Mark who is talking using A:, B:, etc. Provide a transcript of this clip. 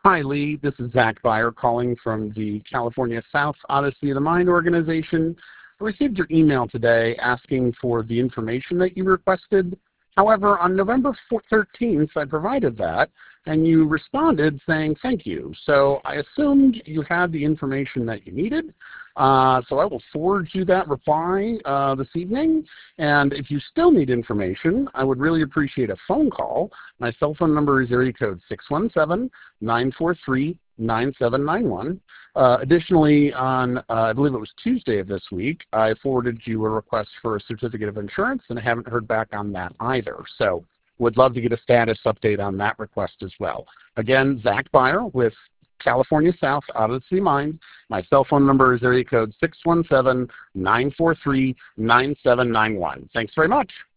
A: Hi, Lee. This is Zach Byer calling from the California South Odyssey of the Mind organization. I received your email today asking for the information that you requested. However, on November 13th, I provided that, and you responded saying thank you. So I assumed you had the information that you needed. So I will forward you that reply this evening. And if you still need information, I would really appreciate a phone call. My cell phone number is area code 617-943-9791. Additionally, on I believe it was Tuesday of this week, I forwarded you a request for a certificate of insurance, and I haven't heard back on that either. So would love to get a status update on that request as well. Again, Zach Byer with California South Odyssey Mind. My cell phone number is area code 617-943-9791. Thanks very much.